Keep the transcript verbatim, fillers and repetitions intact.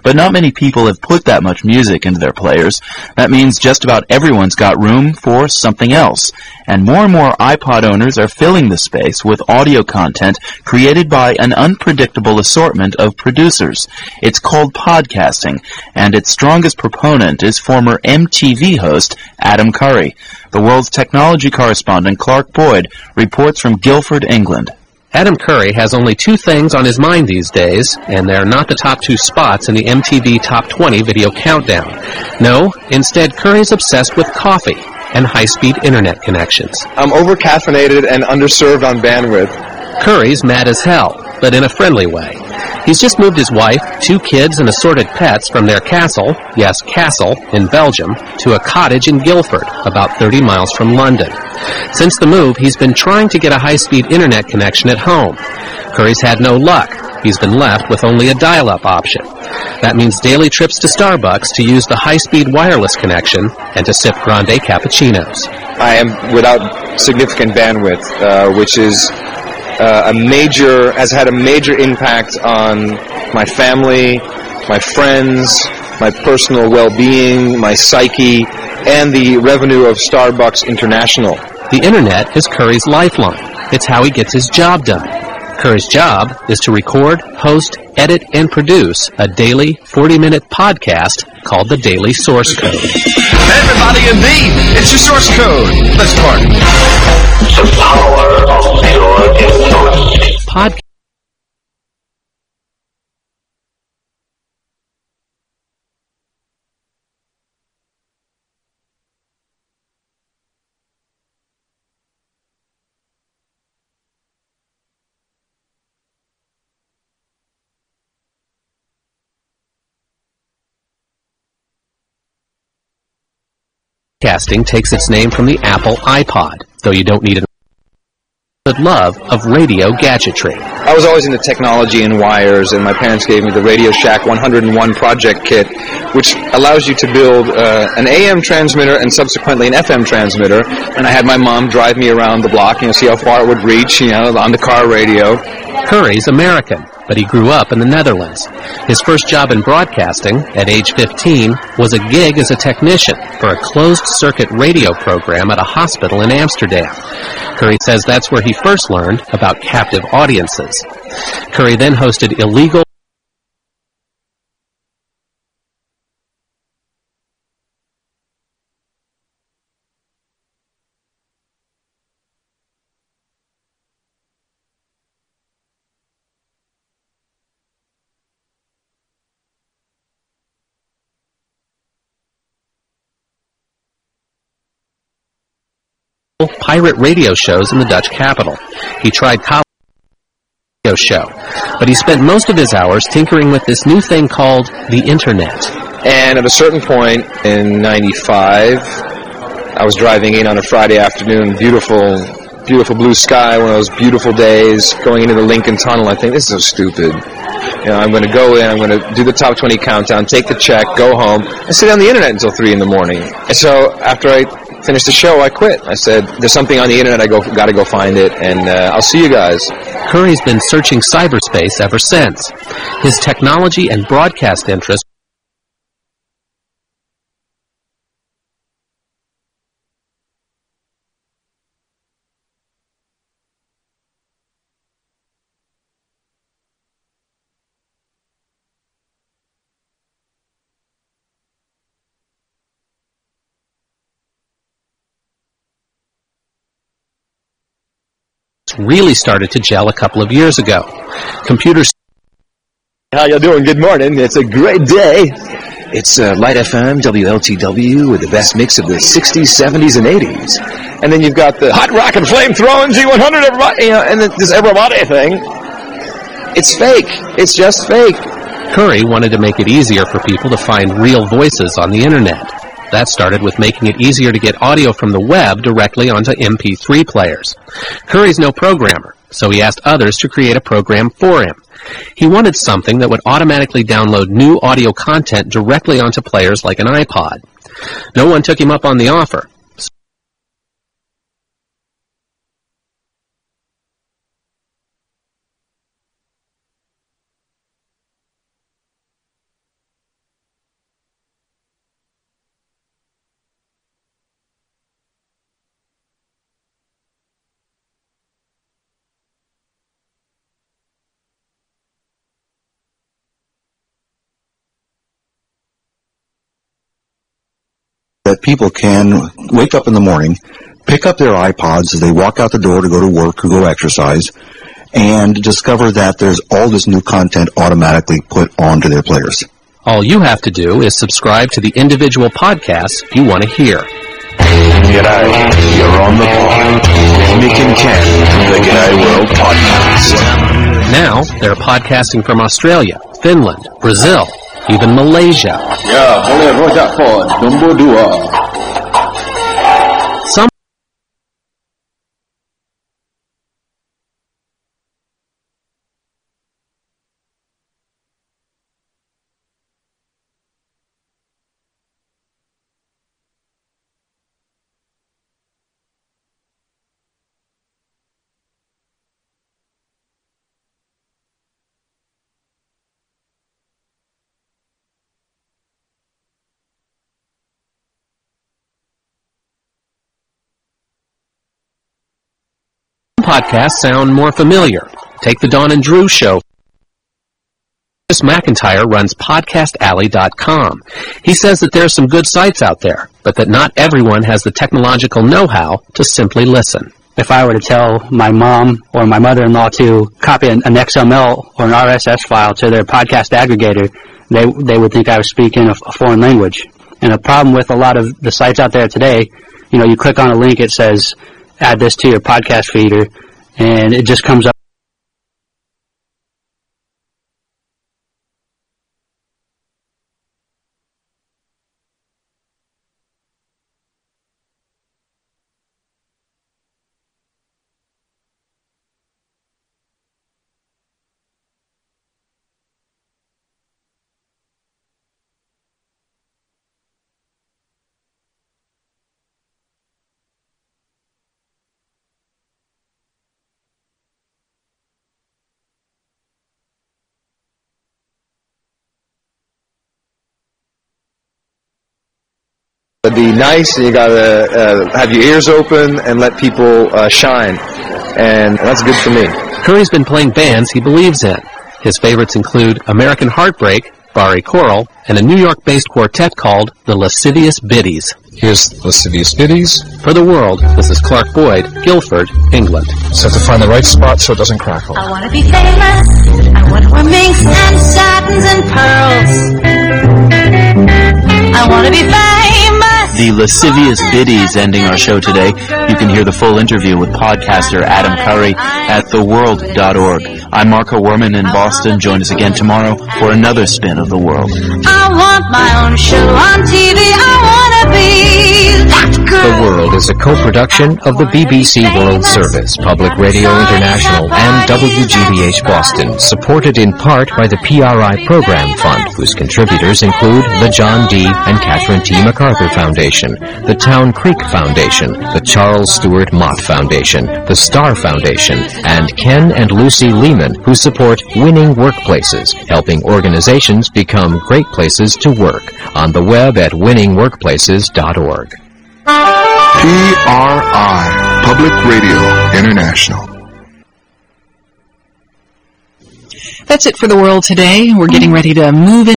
But not many people have put that much music into their players. That means just about everyone's got room for something else. And more and more iPod owners are filling the space with audio content created by an unpredictable assortment of producers. It's called podcasting, and its strongest proponent is former M T V host Adam Curry. The world's technology correspondent Clark Boyd reports from Guildford, England. Adam Curry has only two things on his mind these days, and they're not the top two spots in the M T V Top twenty video countdown. No, instead Curry's obsessed with coffee and high-speed internet connections. I'm over-caffeinated and underserved on bandwidth. Curry's mad as hell, but in a friendly way. He's just moved his wife, two kids, and assorted pets from their castle, yes, castle, in Belgium, to a cottage in Guildford, about thirty miles from London. Since the move, he's been trying to get a high-speed internet connection at home. Curry's had no luck. He's been left with only a dial-up option. That means daily trips to Starbucks to use the high-speed wireless connection and to sip grande cappuccinos. I am without significant bandwidth, uh, which is uh, a major, has had a major impact on my family, my friends, my personal well-being, my psyche, and the revenue of Starbucks International. The internet is Curry's lifeline. It's how he gets his job done. Curry's job is to record, host, edit, and produce a daily forty-minute podcast called The Daily Source Code. Everybody in B, it's your source code. Let's party. The power of your influence. Podcast. Podcasting takes its name from the Apple iPod, though you don't need an love of radio gadgetry. I was always into technology and wires, and my parents gave me the Radio Shack one oh one project kit, which allows you to build uh, an A M transmitter and subsequently an F M transmitter. And I had my mom drive me around the block, you know, see how far it would reach, you know, on the car radio. Curry's American, but he grew up in the Netherlands. His first job in broadcasting, at age fifteen, was a gig as a technician for a closed-circuit radio program at a hospital in Amsterdam. Curry says that's where he first learned about captive audiences. Curry then hosted illegal pirate radio shows in the Dutch capital. He tried college radio show, but he spent most of his hours tinkering with this new thing called the Internet. And at a certain point in ninety-five, I was driving in on a Friday afternoon, beautiful, beautiful blue sky, one of those beautiful days, going into the Lincoln Tunnel. I think, this is so stupid. You know, I'm going to go in, I'm going to do the top twenty countdown, take the check, go home, and sit on the internet until three in the morning. And so after I finished the show, I quit. I said, there's something on the internet, I go, got to go find it, and uh, I'll see you guys. Curry's been searching cyberspace ever since. His technology and broadcast interest really started to gel a couple of years ago. Computers. How you doing? Good morning. It's a great day. It's uh, Light F M, W L T W, with the best mix of the sixties, seventies, and eighties. And then you've got the hot rock and flame throwing G one hundred, everybody, you know, and this everybody thing. It's fake. It's just fake. Curry wanted to make it easier for people to find real voices on the internet. That started with making it easier to get audio from the web directly onto M P three players. Curry's no programmer, so he asked others to create a program for him. He wanted something that would automatically download new audio content directly onto players like an iPod. No one took him up on the offer. that people can wake up in the morning, pick up their iPods as they walk out the door to go to work or go exercise, and discover that there's all this new content automatically put onto their players. All you have to do is subscribe to the individual podcasts you want to hear. G'day, you're on the pod with Nick and Ken, the G'day World Podcast. Now, they're podcasting from Australia, Finland, Brazil, even Malaysia. Ya, boleh rojak pod nombor dua. Some podcasts sound more familiar. Take the Don and Drew Show. Chris McIntyre runs podcast alley dot com. He says that there are some good sites out there, but that not everyone has the technological know-how to simply listen. If I were to tell my mom or my mother-in-law to copy an, an X M L or an R S S file to their podcast aggregator, they they would think I was speaking a, a foreign language. And a problem with a lot of the sites out there today, you know, you click on a link, it says, add this to your podcast feeder, and it just comes up. Be nice, and you gotta uh, have your ears open and let people uh, shine, and that's good for me. Curry's been playing bands he believes in. His favorites include American Heartbreak, Bari Coral, and a New York-based quartet called the Lascivious Biddies. Here's Lascivious Biddies. For the world, this is Clark Boyd, Guildford, England. So to find the right spot so it doesn't crackle. I want to be famous. I want to wear minks and satins and pearls. I want to be famous. The Lascivious Biddies ending our show today. You can hear the full interview with podcaster Adam Curry at the world dot org. I'm Marco Werman in Boston. Join us again tomorrow for another spin of the world. I want my own show on T V. I want to be that girl. The World is a co-production of the B B C World Service, Public Radio International, and W G B H Boston, supported in part by the P R I Program Fund, whose contributors include the John D. and Catherine T. MacArthur Foundation, the Town Creek Foundation, the Charles Stewart Mott Foundation, the Star Foundation, and Ken and Lucy Lehman, who support Winning Workplaces, helping organizations become great places to work, on the web at winning workplaces dot org. P R I, Public Radio International. That's it for the world today. We're getting ready to move in.